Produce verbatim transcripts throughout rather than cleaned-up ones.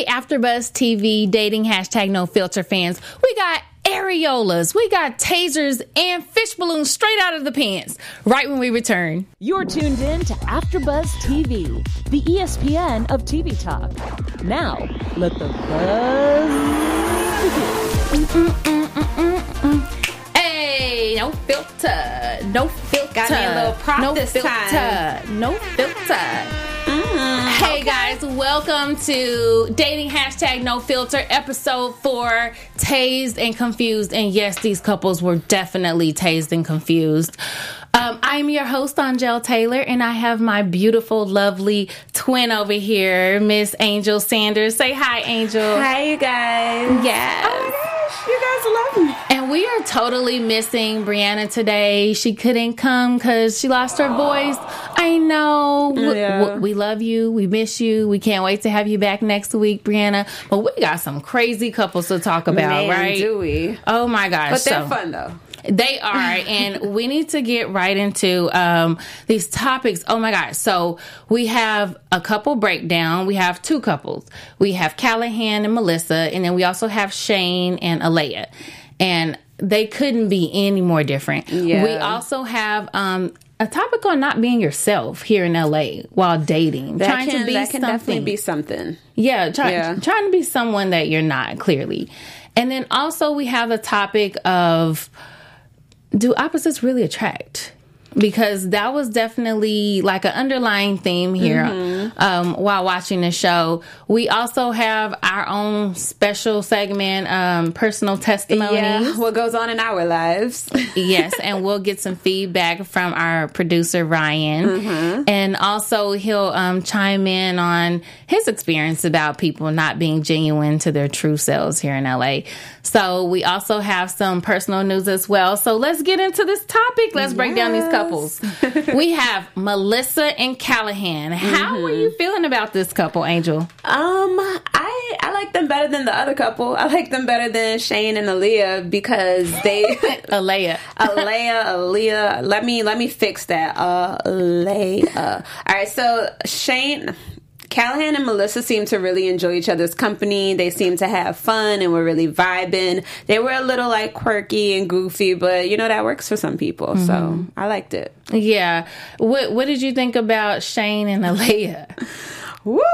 Hey, AfterBuzz T V dating hashtag no filter fans. We got areolas, we got tasers, and fish balloons straight out of the pants right when we return. You're tuned in to AfterBuzz T V, the E S P N of T V talk. Now, let the buzz begin. Hey, no filter, no filter. Got me a little prop no this filter, time. No filter. Mm, hey okay. guys, welcome to Dating Hashtag No Filter, episode four, Tased and Confused. And yes, these couples were definitely tased and confused. Um, I'm your host, Angel Taylor, and I have my beautiful, lovely twin over here, Miss Angel Sanders. Say hi, Angel. Hi, you guys. Yes. Oh my gosh, you guys love me. And we are totally missing Brianna today. She couldn't come because she lost her voice. I know. Yeah. We, we love you. We miss you. We can't wait to have you back next week, Brianna. But we got some crazy couples to talk about, Man, right? do we? Oh my gosh. But they're so, fun, though. They are, and we need to get right into um, these topics. Oh my gosh. So we have a couple breakdown. We have two couples. We have Callahan and Melissa, and then we also have Shane and Alea. And they couldn't be any more different. Yeah. We also have um, a topic on not being yourself here in L A while dating. That trying can, to be that can something. definitely be something. Yeah, try, Yeah. trying to be someone that you're not, clearly. And then also we have a topic of, do opposites really attract? Because that was definitely like an underlying theme here mm-hmm. um, while watching the show. We also have our own special segment, um, personal testimonies. Yeah, what goes on in our lives. Yes, and we'll get some feedback from our producer, Ryan. Mm-hmm. And also he'll um, chime in on his experience about people not being genuine to their true selves here in L A. So we also have some personal news as well. So let's get into this topic. Let's break yes. down these couples. We have Melissa and Callahan. How mm-hmm. are you feeling about this couple, Angel? Um, I I like them better than the other couple. I like them better than Shane and Alea because they Alea, Alea, Alea. Let me let me fix that. Uh, Alea. All right, so Shane. Callahan and Melissa seem to really enjoy each other's company. They seem to have fun and were really vibing. They were a little like quirky and goofy, but you know, that works for some people. Mm-hmm. So I liked it. Yeah. What What did you think about Shane and Alea? Woo!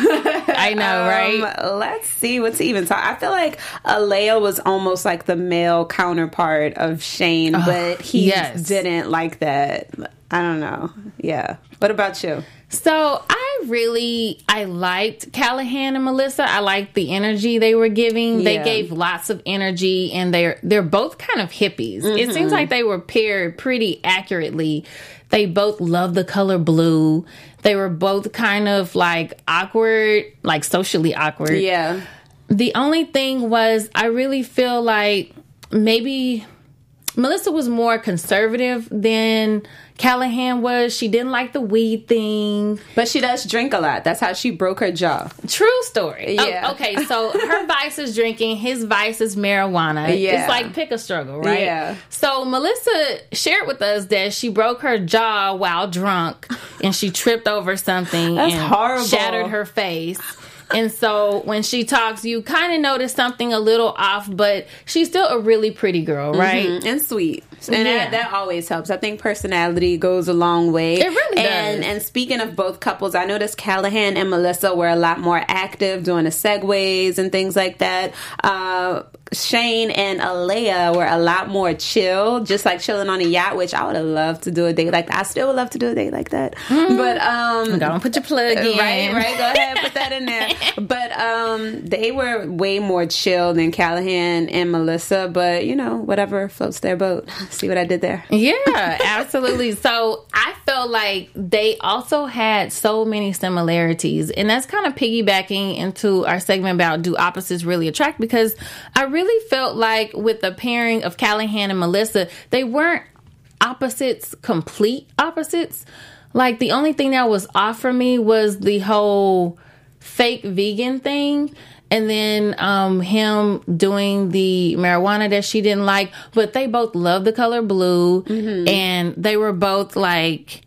I know, right? Um, let's see what to even talk. I feel like Alea was almost like the male counterpart of Shane, oh, but he yes. didn't like that. I don't know. Yeah. What about you? So I really, I liked Callahan and Melissa. I liked the energy they were giving. Yeah. They gave lots of energy, and they're they're both kind of hippies. Mm-hmm. It seems like they were paired pretty accurately. They both love the color blue. They were both kind of like awkward, like socially awkward. Yeah. The only thing was, I really feel like maybe Melissa was more conservative than Callahan was. She didn't like the weed thing. But she does drink a lot. That's how she broke her jaw. True story. Yeah. Oh, okay, so her vice is drinking. His vice is marijuana. Yeah. It's like pick a struggle, right? Yeah. So Melissa shared with us that she broke her jaw while drunk and she tripped over something That's and horrible. shattered her face. And so when she talks, you kind of notice something a little off, but she's still a really pretty girl, right? Mm-hmm. And sweet. And yeah. that, that always helps. I think personality goes a long way. It really does. And, and speaking of both couples, I noticed Callahan and Melissa were a lot more active doing the segues and things like that. Uh, Shane and Alea were a lot more chill, just like chilling on a yacht, which I would have loved to do a date like that. I still would love to do a date like that. Mm. But um, go and put your plug in. Right, right. Go ahead, put that in there. But um, they were way more chill than Callahan and Melissa. But you know, whatever floats their boat. See what I did there? Yeah, absolutely. So I felt like they also had so many similarities, and that's kind of piggybacking into our segment about do opposites really attract, because I really felt like with the pairing of Callahan and Melissa, they weren't opposites, complete opposites. Like the only thing that was off for me was the whole fake vegan thing. And then um, him doing the marijuana that she didn't like. But they both love the color blue. Mm-hmm. And they were both like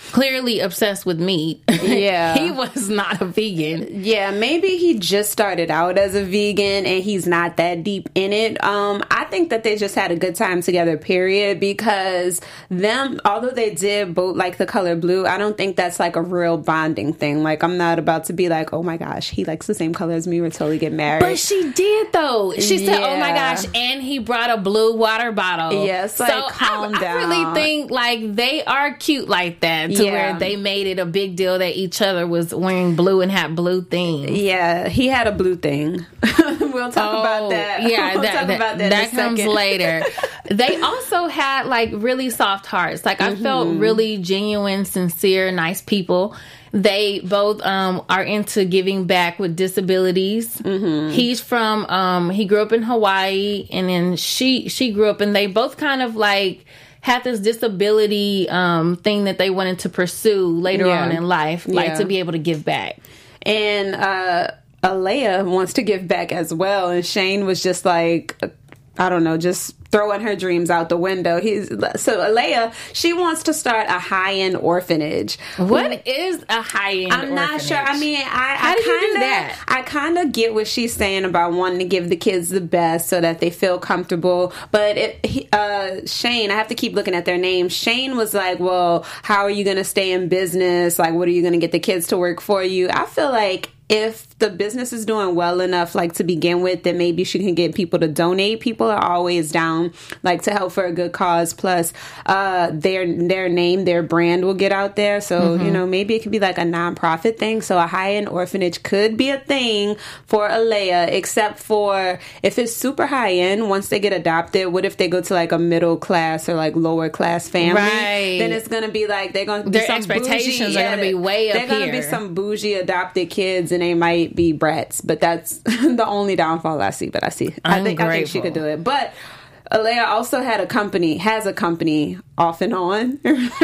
clearly obsessed with meat. Yeah. He was not a vegan. Yeah, maybe he just started out as a vegan and he's not that deep in it. Um, I think that they just had a good time together, period, because them, although they did both like the color blue, I don't think that's like a real bonding thing. Like, I'm not about to be like, oh my gosh, he likes the same color as me, we're totally get married. But she did, though. She said, Yeah. oh my gosh, and he brought a blue water bottle. Yes, like, so calm I, down. I really think like they are cute like that, to Yeah. where they made it a big deal that each other was wearing blue and had blue things. Yeah, he had a blue thing. We'll talk Oh, about that. Yeah, we'll that, talk that, about that, that in a comes second. later. They also had like really soft hearts. Like I Mm-hmm. felt really genuine, sincere, nice people. They both um, are into giving back with disabilities. Mm-hmm. He's from um, he grew up in Hawaii, and then she she grew up, and they both kind of like had this disability um, thing that they wanted to pursue later Yeah. on in life, like Yeah. to be able to give back. And uh, Alea wants to give back as well. And Shane was just like, I don't know, just throwing her dreams out the window. He's so Alea, she wants to start a high-end orphanage. What is a high-end I'm not orphanage? sure. I mean, I, How I do you do kinda, that? I kind of get what she's saying about wanting to give the kids the best so that they feel comfortable. But it, he, uh, Shane, I have to keep looking at their names. Shane was like, well, how are you going to stay in business? Like, what are you going to get the kids to work for you? I feel like if the business is doing well enough, like to begin with, then maybe she can get people to donate. People are always down, like to help for a good cause. Plus, uh, their their name, their brand will get out there. So Mm-hmm. you know, maybe it could be like a nonprofit thing. So a high end orphanage could be a thing for Alea, except for if it's super high end. Once they get adopted, what if they go to like a middle class or like lower class family? Right. Then it's gonna be like they're gonna be Their some expectations bougie, are gonna be way up They're gonna be here. some bougie adopted kids, and they might be brats, but that's the only downfall I see. But I see, I think, I think she could do it. But Alea also had a company, has a company off and on.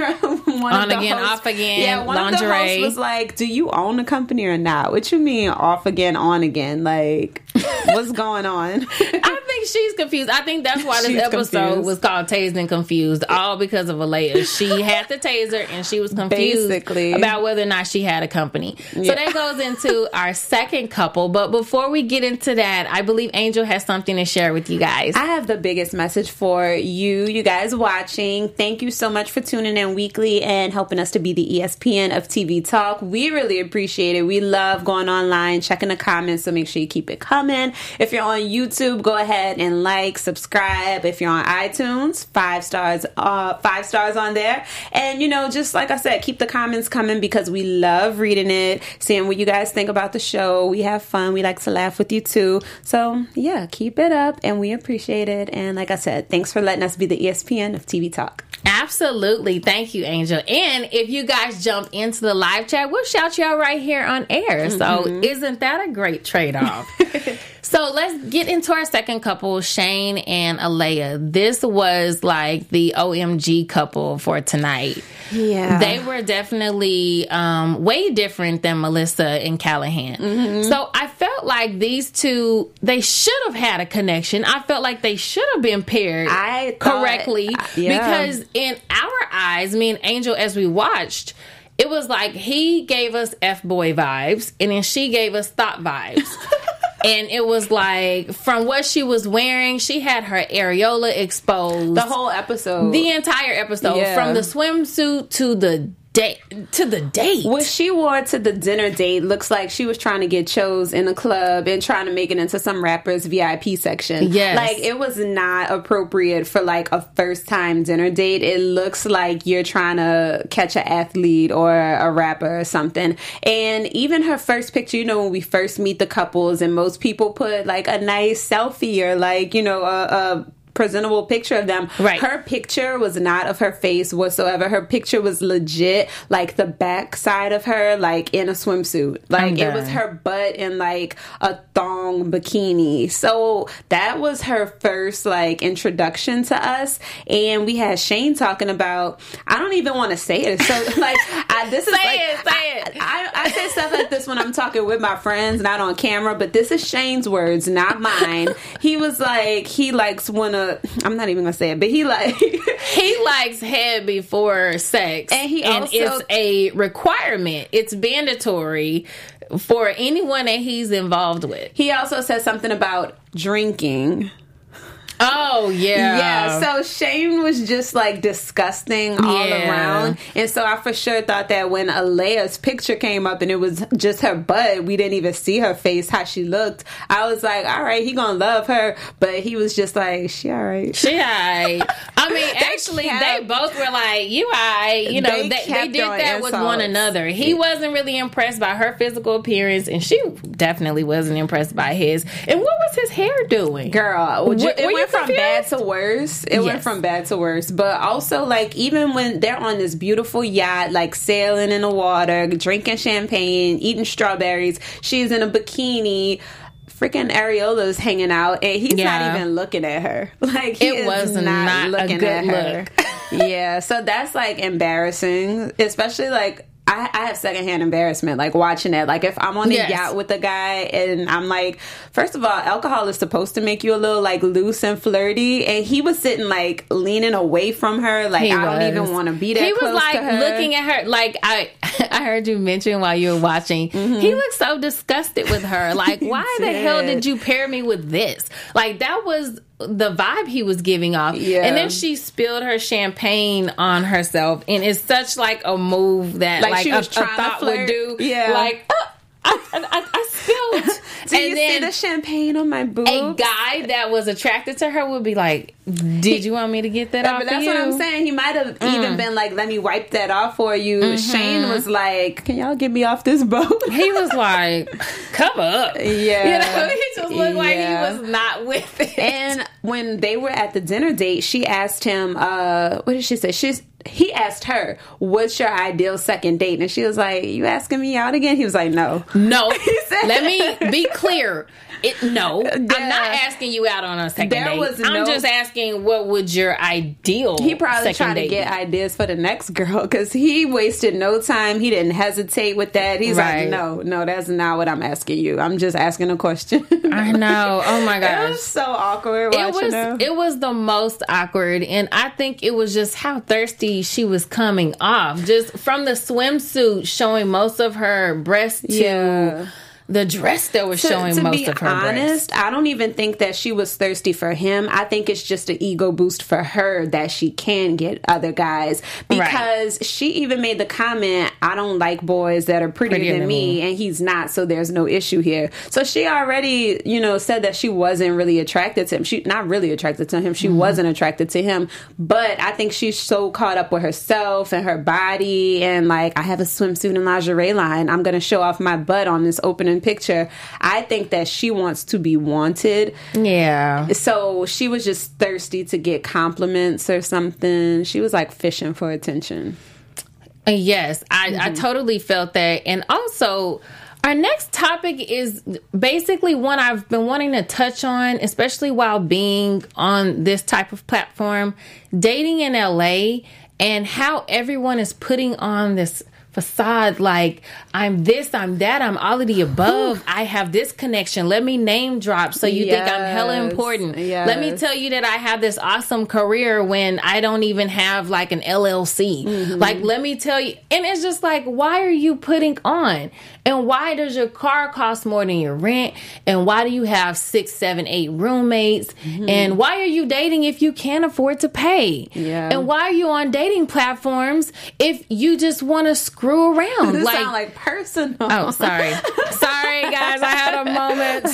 One On of the again, hosts- off again, Yeah, one of the lingerie. hosts was like, "Do you own a company or not?" What you mean off again, on again? Like, what's going on? I think she's confused. I think that's why this She's episode confused. was called Tased and Confused, all because of Alea. She had the taser and she was confused Basically. about whether or not she had a company. So Yeah. that goes into our second couple. But before we get into that, I believe Angel has something to share with you guys. I have the biggest message for you, you guys watching. Thank you so much for tuning in weekly and helping us to be the E S P N of T V Talk. We really appreciate it. We love going online, checking the comments, so make sure you keep it coming. If you're on YouTube, go ahead and like, subscribe. If you're on iTunes, five stars, uh, five stars on there. And, you know, just like I said, keep the comments coming because we love reading it, seeing what you guys think about the show. We have fun. We like to laugh with you too. So, yeah, keep it up and we appreciate it. And like I said, thanks for letting us be the E S P N of T V Talk. Absolutely. Thank you, Angel. And if you guys jump into the live chat, we'll shout you out right here on air. So Mm-hmm. isn't that a great trade-off? So let's get into our second couple, Shane and Alea. This was like the O M G couple for tonight. Yeah. They were definitely um, way different than Melissa and Callahan. Mm-hmm. So I felt like these two, they should have had a connection. I felt like they should have been paired I thought- correctly. yeah. Because in our eyes, me and Angel, as we watched, it was like he gave us F-boy vibes and then she gave us thought vibes. And it was like, from what she was wearing, she had her areola exposed. The whole episode. The entire episode, Yeah. from the swimsuit to the date to the date. What she wore to the dinner date looks like she was trying to get chose in a club and trying to make it into some rapper's V I P section. Yes. Like, it was not appropriate for like a first time dinner date. It looks like you're trying to catch an athlete or a rapper or something. And even her first picture, you know, when we first meet the couples and most people put like a nice selfie or like, you know, a, a presentable picture of them. Right. Her picture was not of her face whatsoever. Her picture was legit, like the back side of her, like in a swimsuit. Like, I'm it was done. her butt in like a thong long bikini. So that was her first like introduction to us. And we had Shane talking about, I don't even want to say it. So like, I, this is say like, it, say I, it. I, I say stuff like this when I'm talking with my friends, not on camera, but this is Shane's words, not mine. He was like, he likes wanna, I'm not even gonna say it, but he like, he likes head before sex. And he and also- it's a requirement. It's mandatory for anyone that he's involved with. he also said something about drinking. Oh, yeah. Yeah, so Shane was just like disgusting all Yeah. around. And so I for sure thought that when Alea's picture came up and it was just her butt, we didn't even see her face, how she looked. I was like, all right, he gonna love her. But he was just like, she all right. She alright. I mean, actually, kept- they both were like, you alright. You know, They they, they, kept did throwing that with insults. one another. He wasn't really impressed by her physical appearance, and she definitely wasn't impressed by his. And what was his hair doing? Girl, Were- it were you went from bad confused? to worse. It went Yes. from bad to worse. But also, like, even when they're on this beautiful yacht, like sailing in the water, drinking champagne, eating strawberries, she's in a bikini. Freaking Ariola's hanging out, and he's Yeah. not even looking at her. Like, he It is was not, not a looking good at her. look. Yeah, so that's like embarrassing, especially like. I, I have secondhand embarrassment, like watching that. Like if I'm on a Yes. yacht with a guy and I'm like, first of all, alcohol is supposed to make you a little like loose and flirty, and he was sitting like leaning away from her, like He I don't was. even want to be that He was close like to her. looking at her. Like I, I heard you mention while you were watching. He looked so disgusted with her. Like, why the hell did. did you pair me with this? Like that was the vibe he was giving off. Yeah. And then she spilled her champagne on herself, and it's such like a move that Like, like, she a, was a trying to thought would flirt. do. Yeah. Like uh, I, I, I spilled. Do and you then see the champagne on my boobs? a guy that was attracted to her would be like, "Did you want me to get that Yeah, off but that's of you?" what I'm saying. He might have even been like, "Let me wipe that off for you." Mm-hmm. Shane was like, "Can y'all get me off this boat?" He was like, "Come up." Yeah. You know, he just looked like Yeah. he was not with it. And when they were at the dinner date, she asked him, uh, what did she say? She's he asked her, "What's your ideal second date?" And she was like, "You asking me out again?" He was like, "No." No, said- let me be clear. It, no, I'm Yeah. not asking you out on a second There date. was I'm no- just asking, what would your ideal He probably second trying date to get be? ideas for the next girl because he wasted no time. He didn't hesitate with that. He's Right. like, "No, no, that's not what I'm asking you. I'm just asking a question." I know. Oh my It gosh. was so awkward It watching was them. it was the most awkward, and I think it was just how thirsty she was coming off, just from the swimsuit showing most of her breasts to Yeah. the dress that was showing to most be of her breasts. honest, I don't even think that she was thirsty for him. I think it's just an ego boost for her that she can get other guys because she even made the comment, "I don't like boys that are prettier, Prettier than, than me," me. and he's not, so there's no issue here. So she already, you know, said that she wasn't really attracted to him. She not really attracted to him. She Mm-hmm. wasn't attracted to him, but I think she's so caught up with herself and her body and like, I have a swimsuit and lingerie line. I'm going to show off my butt on this opening picture. I think that she wants to be wanted. Yeah. So she was just thirsty to get compliments or something. She was like fishing for attention. Yes, I, Mm-hmm. I totally felt that. And also, our next topic is basically one I've been wanting to touch on, especially while being on this type of platform, dating in L A, and how everyone is putting on this facade like, I'm this, I'm that, I'm all of the above. I have this connection. Let me name drop so you think I'm hella Yes, important. yes. Let me tell you that I have this awesome career when I don't even have like an L L C. Mm-hmm. Like, let me tell you. And it's just like, why are you putting on? And why does your car cost more than your rent? And why do you have six, seven, eight roommates? Mm-hmm. And why are you dating if you can't afford to pay? Yeah. And why are you on dating platforms if you just want to screw around? This like, sound like personal. oh, sorry. Sorry, guys. I had a moment.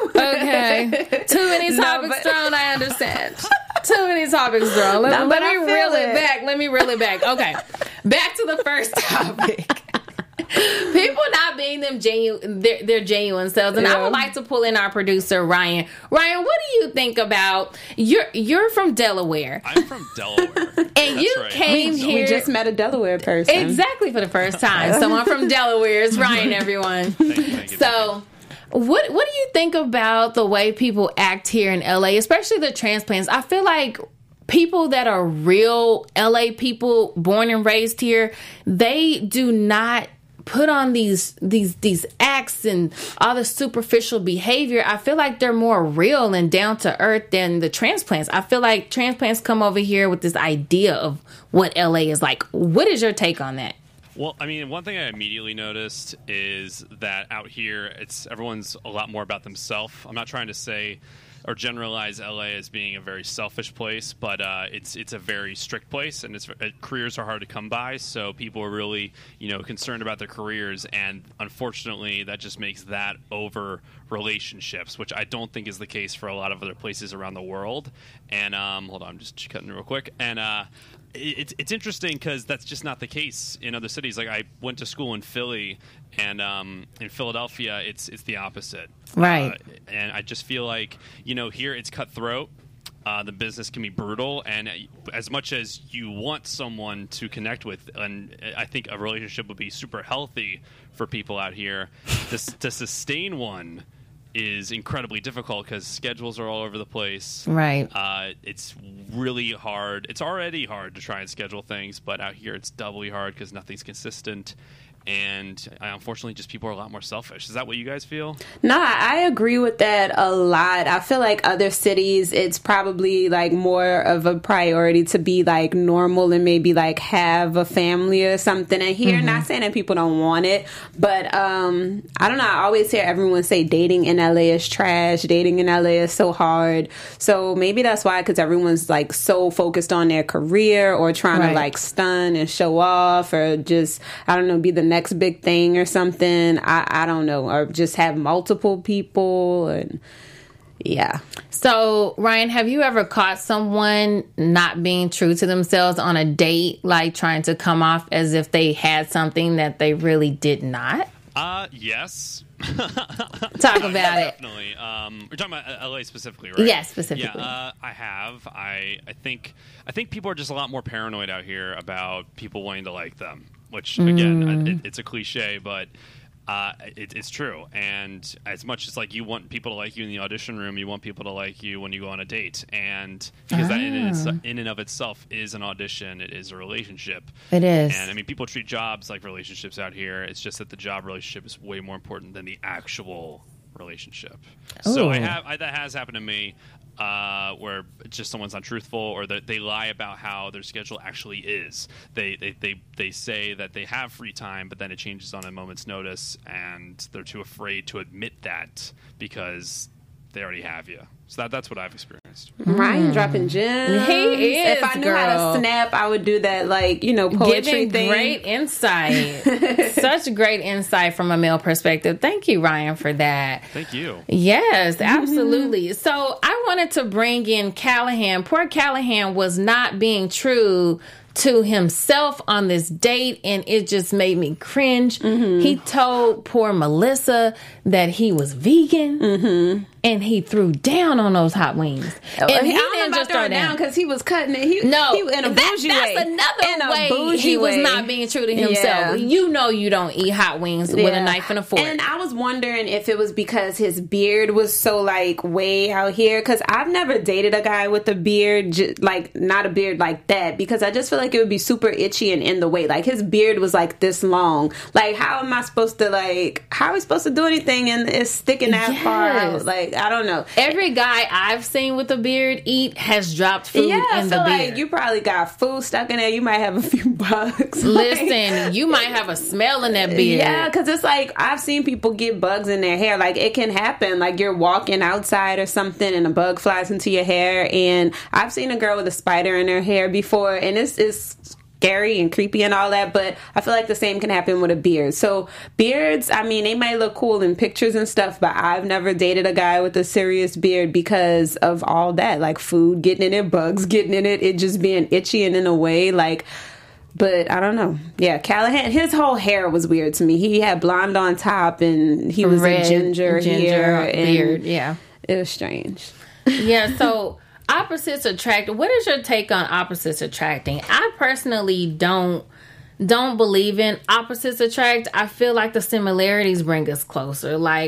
Okay. Too many No, topics but- thrown. I understand. Too many topics thrown. Let, No, let but I me feel reel it it. back. Let me reel it back. Okay. Back to the first topic. People not being them genuine, their, their genuine selves, and I Yeah. would like to pull in our producer Ryan. Ryan, what do you think about you're you're from Delaware, I'm from Delaware. and That's you right. came We here just met a Delaware person. exactly for the first time. Someone from Delaware is Ryan, everyone. Thank you, thank you, thank So, What What do you think about the way people act here in L A, especially the transplants? I feel like people that are real L A people, born and raised here, they do not put on these these these acts and all the superficial behavior. I feel like they're more real and down to earth than the transplants. I feel like transplants come over here with this idea of what L A is like. What is your take on that? Well, I mean, one thing I immediately noticed is that out here, it's everyone's a lot more about themselves. I'm not trying to say or generalize L A as being a very selfish place, but uh, it's it's a very strict place, and it's uh, careers are hard to come by. So people are really, you know, concerned about their careers, and unfortunately, that just makes that over relationships, which I don't think is the case for a lot of other places around the world. And um, hold on, I'm just cutting real quick. And uh, it's it's interesting because that's just not the case in other cities. Like I went to school in Philly, and um, in Philadelphia, it's it's the opposite. Right. Uh, and I just feel like, you know, here it's cutthroat. Uh, the business can be brutal, and as much as you want someone to connect with, and I think a relationship would be super healthy for people out here, to, to sustain one is incredibly difficult because schedules are all over the place. Right. Uh, it's really hard. It's already hard to try and schedule things, but out here it's doubly hard because nothing's consistent. And uh, unfortunately, just people are a lot more selfish. Is that what you guys feel? No, I agree with that a lot. I feel like other cities, it's probably like more of a priority to be like normal and maybe like have a family or something. And here, mm-hmm. not saying that people don't want it, but um, I don't know. I always hear everyone say dating in L A is trash. Dating in L A is so hard. So maybe that's why, because everyone's like so focused on their career or trying right. to like stun and show off or just, I don't know, be the next big thing or something. I, I don't know, or just have multiple people. And yeah. So Ryan, have you ever caught someone not being true to themselves on a date, like trying to come off as if they had something that they really did not? Uh, yes. Talk about it. Definitely. Um, we're talking about L A specifically, right? Yes, specifically. Yeah, uh, I have. I I think I think people are just a lot more paranoid out here about people wanting to like them. Which, again, mm. it, it's a cliche, but uh, it, it's true. And as much as like you want people to like you in the audition room, you want people to like you when you go on a date. And because ah. that in and, in and of itself is an audition, it is a relationship. It is. And I mean, people treat jobs like relationships out here. It's just that the job relationship is way more important than the actual relationship. Ooh. So I have I, that has happened to me. Uh, where just someone's untruthful, or that they lie about how their schedule actually is. They, they they they say that they have free time, but then it changes on a moment's notice, and they're too afraid to admit that because they already have you. So that, that's what I've experienced. Ryan mm. dropping gems. He is, If I knew girl. how to snap, I would do that, like, you know, poetry Giving thing. Great insight. Such great insight from a male perspective. Thank you, Ryan, for that. Thank you. Yes, absolutely. So I wanted to bring in Callahan. Poor Callahan was not being true to himself on this date, and it just made me cringe. Mm-hmm. He told poor Melissa that he was vegan, mm-hmm. and he threw down on those hot wings. And and he didn't just throw down because he was cutting it. He, no, he, in a that, bougie that's way. another in way a he was way. not being true to himself. Yeah. You know you don't eat hot wings yeah. with a knife and a fork. And I was wondering if it was because his beard was so like way out here, because I've never dated a guy with a beard, like not a beard like that, because I just feel like it would be super itchy and in the way. Like his beard was like this long. Like how am I supposed to like how are we supposed to do anything and it's sticking that yes. far out? Like I don't know. Every guy I've seen with a beard eat has dropped food yeah, in so the like beard. You probably got food stuck in there. You might have a few bugs. Listen, you might have a smell in that beard. Yeah, because it's like I've seen people get bugs in their hair. Like it can happen. Like you're walking outside or something and a bug flies into your hair. And I've seen a girl with a spider in her hair before, and it's it's scary and creepy and all that, but I feel like the same can happen with a beard. So beards, I mean, they might look cool in pictures and stuff, but I've never dated a guy with a serious beard because of all that, like food getting in it, bugs getting in it, it just being itchy and in a way, like, but I don't know. Yeah, Callahan, his whole hair was weird to me. He had blonde on top and he was Red, a ginger, ginger here. And beard, yeah. It was strange. Yeah, so opposites attract. What is your take on opposites attracting? I personally don't don't believe in opposites attract. I feel like the similarities bring us closer. Like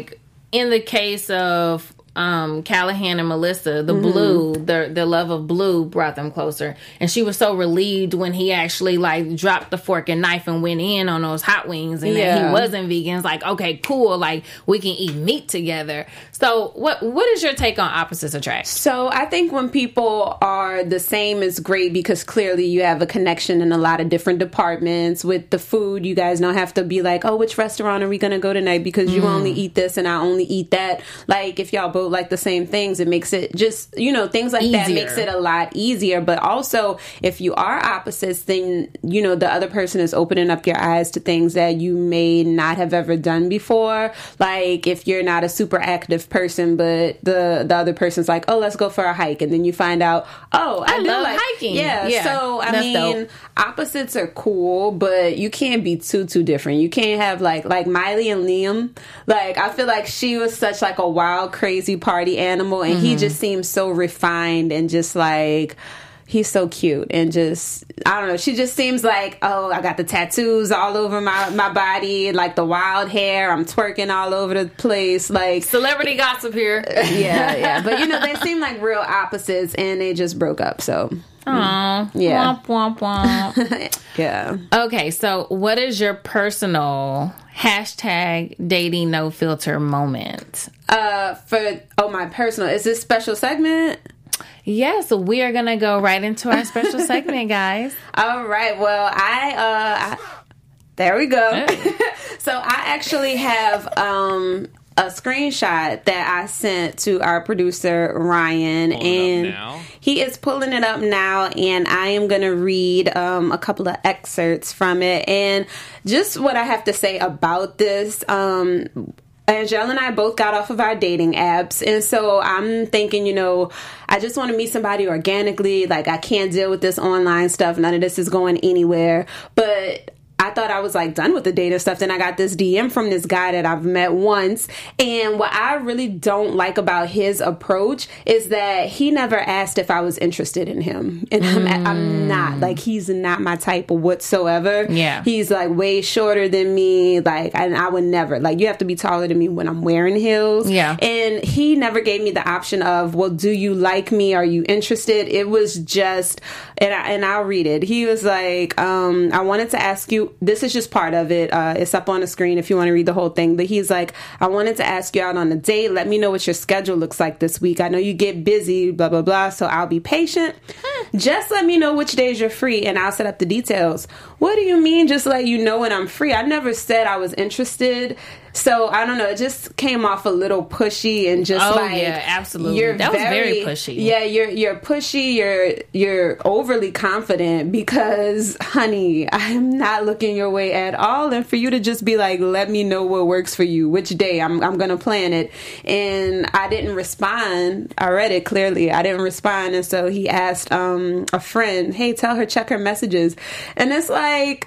in the case of um, Callahan and Melissa, the mm-hmm. blue, the the love of blue brought them closer. And she was so relieved when he actually like dropped the fork and knife and went in on those hot wings, and yeah. that he wasn't vegan. It's like, okay, cool, like we can eat meat together. So what what is your take on opposites attract? So I think when people are the same is great, because clearly you have a connection in a lot of different departments. With the food, you guys don't have to be like, oh, which restaurant are we going to go tonight, because you mm. only eat this and I only eat that. Like if y'all both like the same things, it makes it just, you know, things like easier. That makes it a lot easier. But also if you are opposites, then, you know, the other person is opening up your eyes to things that you may not have ever done before. Like if you're not a super active person, but the the other person's like, oh, let's go for a hike, and then you find out, oh, I, I do love like hiking. Yeah, yeah. So I That's mean, dope. Opposites are cool, but you can't be too too different. You can't have like like Miley and Liam. Like I feel like she was such like a wild, crazy party animal, and mm-hmm. he just seems so refined and just like. He's so cute, and just, I don't know, she just seems like, oh, I got the tattoos all over my, my body, like the wild hair, I'm twerking all over the place, like... Celebrity gossip here. Yeah, yeah, but you know, they seem like real opposites, and they just broke up, so... Aww. Yeah. Womp, womp, womp. Yeah. Okay, so what is your personal hashtag dating no filter moment? Uh, for, oh, my personal, is this special segment? Yes, so we are going to go right into our special segment, guys. All right. Well, I, uh, I, there we go. Hey. So I actually have um, a screenshot that I sent to our producer, Ryan. Pulling and he is pulling it up now. And I am going to read um, a couple of excerpts from it. And just what I have to say about this, um, Angel and I both got off of our dating apps, and so I'm thinking, you know, I just want to meet somebody organically. Like, I can't deal with this online stuff. None of this is going anywhere. But I thought I was like done with the dating stuff. Then I got this D M from this guy that I've met once. And what I really don't like about his approach is that he never asked if I was interested in him. And I'm, mm. I'm not. Like, he's not my type whatsoever. Yeah. He's like way shorter than me. Like, and I would never. Like, you have to be taller than me when I'm wearing heels. Yeah. And he never gave me the option of, well, do you like me? Are you interested? It was just, and, I, and I'll read it. He was like, um, I wanted to ask you, this is just part of it. Uh, it's up on the screen if you want to read the whole thing. But he's like, I wanted to ask you out on a date. Let me know what your schedule looks like this week. I know you get busy, blah, blah, blah. So I'll be patient. Just let me know which days you're free and I'll set up the details. What do you mean just let you know when I'm free? I never said I was interested. So I don't know. It just came off a little pushy and just oh, like yeah, absolutely. You're that was very, very pushy. Yeah, you're you're pushy. You're you're overly confident because, honey, I am not looking your way at all. And for you to just be like, let me know what works for you, which day I'm I'm gonna plan it. And I didn't respond. I read it clearly. I didn't respond, and so he asked um, a friend, "Hey, tell her check her messages." And it's like,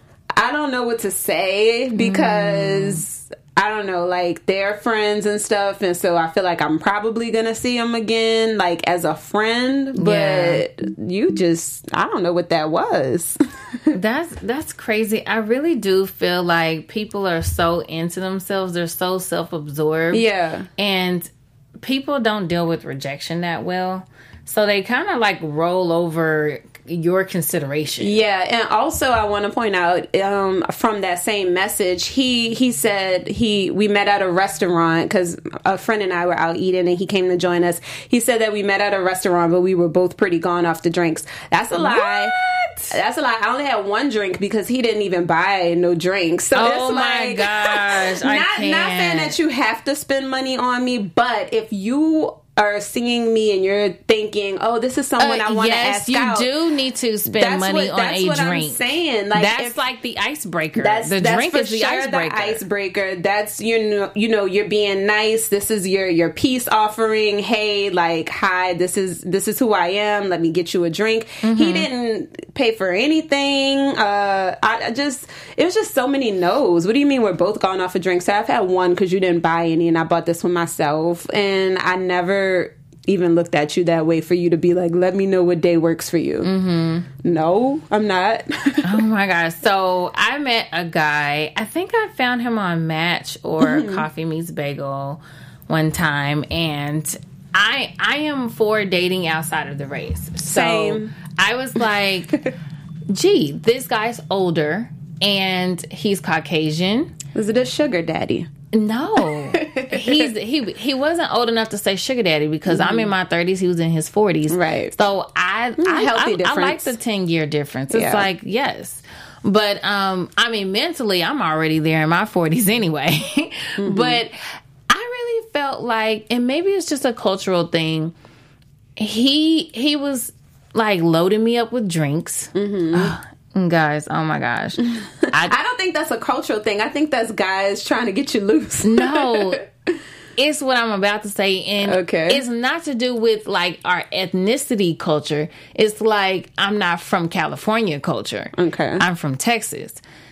I don't know what to say because. Mm. I don't know, like, they're friends and stuff, and so I feel like I'm probably gonna see him again, like, as a friend, but yeah. you just, I don't know what that was. that's that's crazy. I really do feel like people are so into themselves, they're so self-absorbed. Yeah. And people don't deal with rejection that well, so they kind of, like, roll over your consideration. Yeah, and also I want to point out um, from that same message, he he said he we met at a restaurant because a friend and I were out eating and he came to join us. He said that we met at a restaurant, but we were both pretty gone off the drinks. That's a lie. What? That's a lie. I only had one drink because he didn't even buy no drinks. So oh it's my like, gosh, I not can't. Not saying that you have to spend money on me, but if you are seeing me and you're thinking, oh, this is someone uh, I want to yes, ask you out. You do need to spend that's money what, on a what drink. I'm saying. Like, that's if, like the icebreaker. That's, the that's drink for is the sure icebreaker. The icebreaker. That's, you know, you know, you're being nice. This is your your peace offering. Hey, like, hi, this is this is who I am. Let me get you a drink. Mm-hmm. He didn't pay for anything. Uh, I, I just, it was just so many no's. What do you mean we're both gone off a drink? So I've had one because you didn't buy any, and I bought this one myself, and I never. even looked at you that way for you to be like, let me know what day works for you. Mm-hmm. No, I'm not. Oh my gosh. So I met a guy, I think I found him on Match or mm-hmm. Coffee Meets Bagel one time, and I I am for dating outside of the race. So Same. I was like, gee, this guy's older and he's Caucasian. Was it a sugar daddy? No, he's he he wasn't old enough to say sugar daddy because mm-hmm. I'm in my thirties. He was in his forties. Right. So I mm, I, healthy I, difference. I like the ten year difference. It's yeah. like yes, but um, I mean mentally I'm already there in my forties anyway. mm-hmm. But I really felt like, and maybe it's just a cultural thing. He he was like loading me up with drinks. Mm-hmm. Guys, oh my gosh. I, I don't think that's a cultural thing. I think that's guys trying to get you loose. No, it's what I'm about to say. And okay. It's not to do with like our ethnicity culture. It's like I'm not from California culture. Okay. I'm from Texas.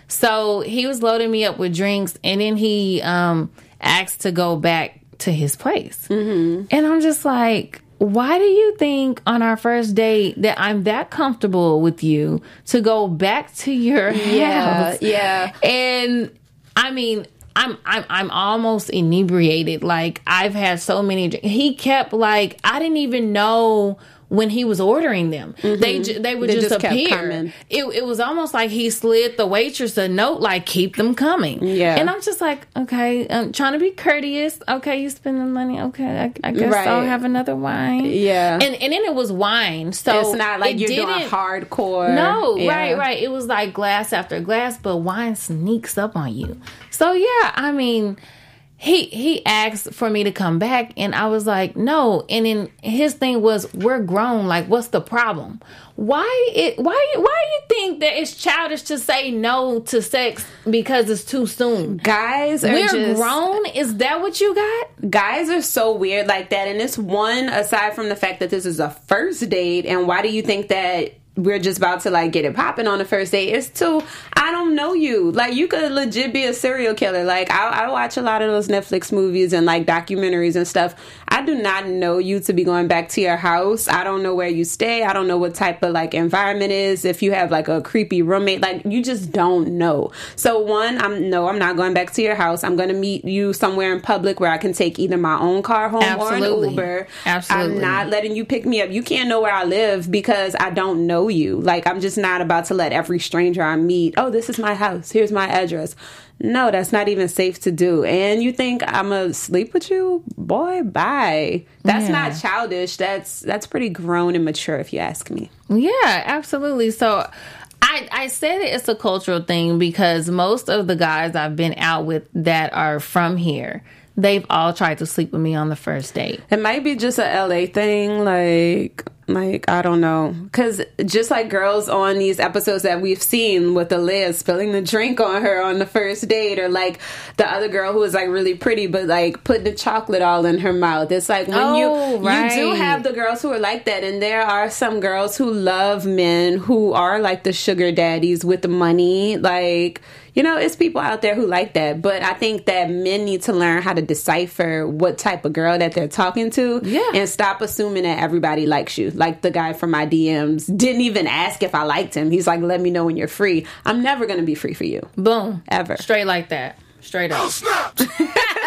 So he was loading me up with drinks and then he um, asked to go back to his place. Mm-hmm. And I'm just like, why do you think on our first date that I'm that comfortable with you to go back to your yeah, house? Yeah. And I mean, I'm I'm I'm almost inebriated. Like I've had so many. He kept like I didn't even know when he was ordering them. Mm-hmm. They they would they just, just appear. It it was almost like he slid the waitress a note like keep them coming. Yeah. And I'm just like, okay, I'm trying to be courteous. Okay, you spend the money. Okay, I, I guess right. I'll have another wine. Yeah. And and then it was wine. So it's not like you're doing hardcore. No, yeah. right, right. It was like glass after glass, but wine sneaks up on you. So yeah, I mean, He he asked for me to come back, and I was like, no. And then his thing was, we're grown. Like, what's the problem? Why it? Why why do you think that it's childish to say no to sex because it's too soon? Guys are we're just, grown. Is that what you got? Guys are so weird like that. And it's one aside from the fact that this is a first date. And why do you think that we're just about to like get it popping on the first date? It's too, I don't know you. Like you could legit be a serial killer. Like I, I watch a lot of those Netflix movies and like documentaries and stuff. I do not know you to be going back to your house. I don't know where you stay. I don't know what type of like environment is. If you have like a creepy roommate, like you just don't know. So one, I'm no, I'm not going back to your house. I'm going to meet you somewhere in public where I can take either my own car home Absolutely. or an Uber. Absolutely. I'm not letting you pick me up. You can't know where I live because I don't know you. Like I'm just not about to let every stranger I meet, oh, this is my house, here's my address. No, that's not even safe to do. And you think I'm gonna sleep with you? Boy, bye. That's yeah. not childish. That's that's pretty grown and mature if you ask me. Yeah, absolutely. So I, I said it's a cultural thing because most of the guys I've been out with that are from here, they've all tried to sleep with me on the first date. It might be just a L A thing, like... Like, I don't know. Because just like girls on these episodes that we've seen with Aaliyah spilling the drink on her on the first date, or like the other girl who was like really pretty but like putting the chocolate all in her mouth. It's like when oh, you right. you do have the girls who are like that, and there are some girls who love men who are like the sugar daddies with the money. Like, you know, it's people out there who like that. But I think that men need to learn how to decipher what type of girl that they're talking to. Yeah. And stop assuming that everybody likes you. Like the guy from my D Ms didn't even ask if I liked him. He's like, let me know when you're free. I'm never going to be free for you. Boom. Ever. Straight like that. Straight up. Oh, snap! That's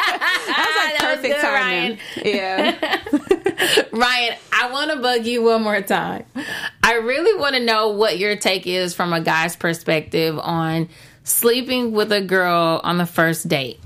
like perfect good, timing. Ryan. Yeah. Ryan, I want to bug you one more time. I really want to know what your take is from a guy's perspective on sleeping with a girl on the first date.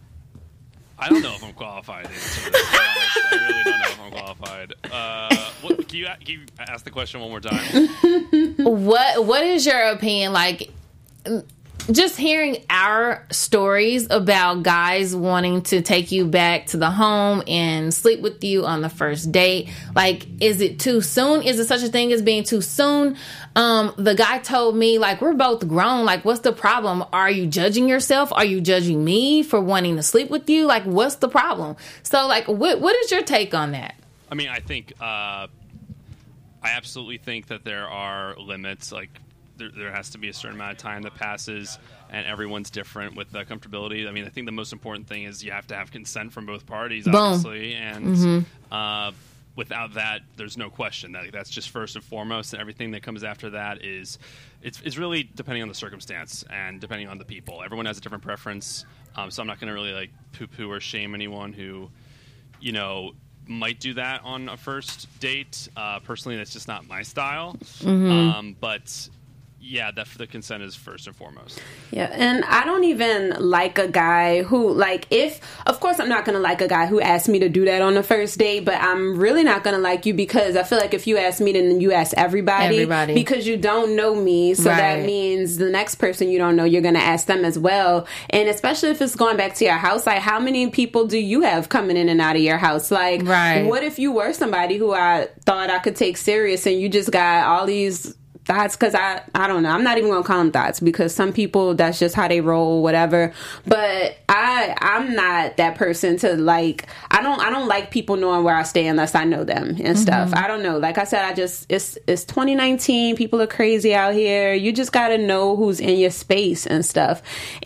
I don't know if I'm qualified to answer this. I really don't know if I'm qualified. Uh, what, can, you, can you ask the question one more time? What What is your opinion? Like, just hearing our stories about guys wanting to take you back to the home and sleep with you on the first date. Like, is it too soon? Is it such a thing as being too soon? Um, the guy told me, like, we're both grown. Like, what's the problem? Are you judging yourself? Are you judging me for wanting to sleep with you? Like, what's the problem? So, like, what what is your take on that? I mean, I think, uh, I absolutely think that there are limits. Like, there, there has to be a certain amount of time that passes, and everyone's different with the comfortability. I mean, I think the most important thing is you have to have consent from both parties, Boom. obviously. And, mm-hmm. uh, without that, there's no question that that's just first and foremost, and everything that comes after that is it's, it's really depending on the circumstance and depending on the people. Everyone has a different preference, um, so I'm not going to really like poo-poo or shame anyone who, you know, might do that on a first date. Uh, personally, that's just not my style. Mm-hmm. Um, but yeah, that the consent is first and foremost. Yeah, and I don't even like a guy who, like, if, of course I'm not going to like a guy who asks me to do that on the first date, but I'm really not going to like you because I feel like if you ask me, then you ask everybody. Everybody. Because you don't know me, so right. that means the next person you don't know, you're going to ask them as well. And especially if it's going back to your house, like, how many people do you have coming in and out of your house? Like, right. what if you were somebody who I thought I could take serious and you just got all these thoughts? Because I, I don't know. I'm not even going to call them thoughts because some people, that's just how they roll, whatever. But I, I'm not that person to like, I don't, I don't like people knowing where I stay unless I know them and mm-hmm. stuff. I don't know. Like I said, I just, it's, it's twenty nineteen. People are crazy out here. You just got to know who's in your space and stuff.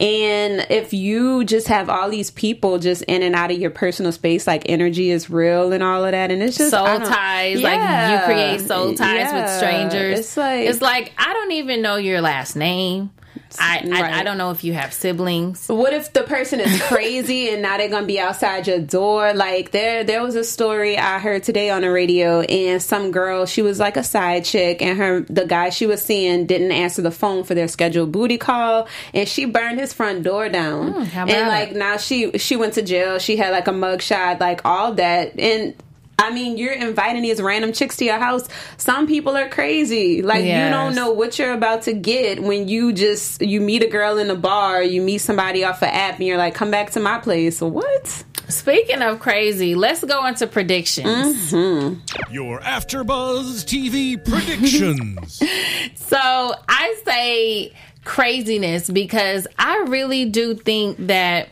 And if you just have all these people just in and out of your personal space, like energy is real and all of that. And it's just soul ties. Yeah. Like you create soul ties yeah. with strangers. It's like, It's like, I don't even know your last name. I, right. I I don't know if you have siblings. What if the person is crazy and now they're gonna be outside your door? Like there there was a story I heard today on the radio, and some girl, she was like a side chick, and her the guy she was seeing didn't answer the phone for their scheduled booty call, and she burned his front door down. Mm, how and about like it? now she she went to jail. She had like a mugshot, like all that. And I mean, you're inviting these random chicks to your house. Some people are crazy. Like, yes. you don't know what you're about to get when you just, you meet a girl in the bar, you meet somebody off an app, and you're like, come back to my place. What? Speaking of crazy, let's go into predictions. Mm-hmm. Your AfterBuzz T V predictions. So, I say craziness because I really do think that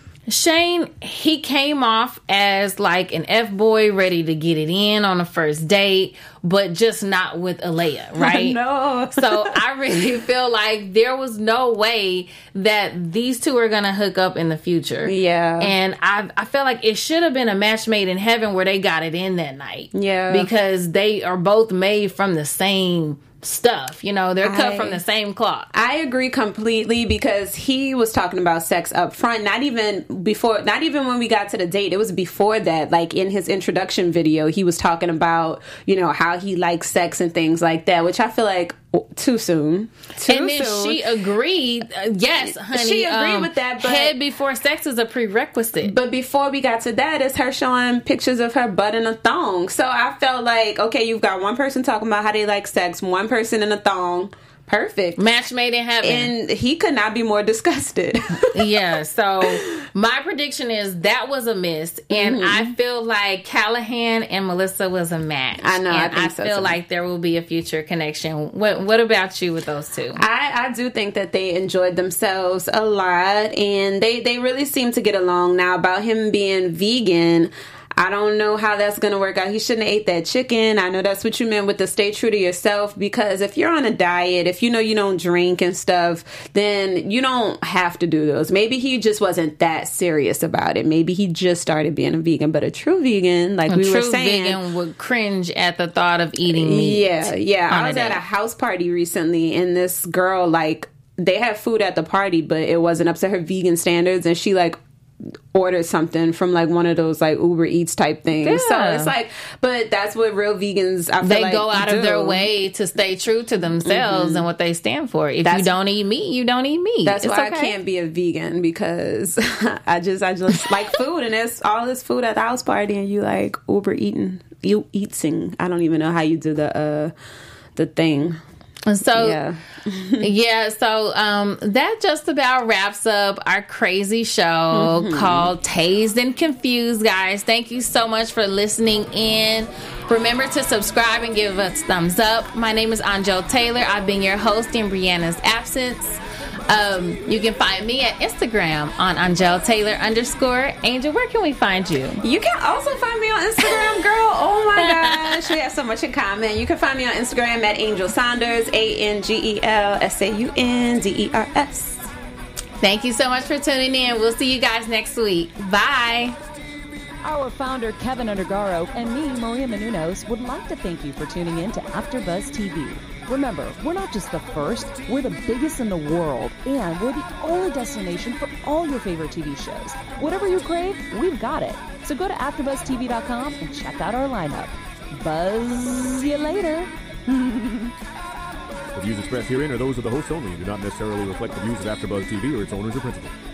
Shane, he came off as like an F-boy ready to get it in on a first date, but just not with Alea, right? No. So I really feel like there was no way that these two are going to hook up in the future. Yeah. And I I feel like it should have been a match made in heaven where they got it in that night. Yeah. Because they are both made from the same stuff, you know, they're cut I, from the same cloth. I agree completely because he was talking about sex up front, not even before, not even when we got to the date. It was before that. Like in his introduction video, he was talking about, you know, how he likes sex and things like that, which I feel like too soon. Too and then soon. she agreed. Uh, yes, honey. She agreed um, with that. But head before sex is a prerequisite. But before we got to that, it's her showing pictures of her butt in a thong. So I felt like, okay, you've got one person talking about how they like sex, one person in a thong. Perfect. Match made in heaven. And he could not be more disgusted. Yeah, so my prediction is that was a miss. And mm-hmm. I feel like Callahan and Melissa was a match. I know, and I think I so feel too. like there will be a future connection. What What about you with those two? I, I do think that they enjoyed themselves a lot. And they, they really seem to get along. Now, about him being vegan, I don't know how that's going to work out. He shouldn't have ate that chicken. I know that's what you meant with the stay true to yourself, because if you're on a diet, if you know you don't drink and stuff, then you don't have to do those. Maybe he just wasn't that serious about it. Maybe he just started being a vegan. But a true vegan, like a we true were saying, vegan would cringe at the thought of eating meat. Yeah, yeah. I was at a house party recently, and this girl, like, they had food at the party, but it wasn't up to her vegan standards, and she, like, ordered something from like one of those like Uber Eats type things. Yeah. So it's like, but that's what real vegans, I feel they like, go out do. of their way to stay true to themselves mm-hmm. and what they stand for. If that's, you don't eat meat, you don't eat meat. That's it's why okay. I can't be a vegan, because I just I just like food, and there's all this food at the house party, and you like Uber eating, you eating. I don't even know how you do the uh the thing. So yeah, yeah. So um, that just about wraps up our crazy show mm-hmm. called Tased and Confused, guys. Thank you so much for listening in. Remember to subscribe and give us thumbs up. My name is Angel Taylor. I've been your host in Brianna's absence. Um, you can find me at Instagram on Angel Taylor underscore. Angel, where can we find you? You can also find me on Instagram, girl. Oh my gosh, we have so much in common. You can find me on Instagram at Angel Saunders, A N G E L S A U N D E R S. Thank you so much for tuning in. We'll see you guys next week. Bye. Our founder, Kevin Undergaro, and me, Maria Menounos, would like to thank you for tuning in to AfterBuzz T V. Remember, we're not just the first, we're the biggest in the world, and we're the only destination for all your favorite T V shows. Whatever you crave, we've got it. So go to after buzz t v dot com and check out our lineup. Buzz you later. The views expressed herein are those of the hosts only and do not necessarily reflect the views of AfterBuzz T V or its owners or principals.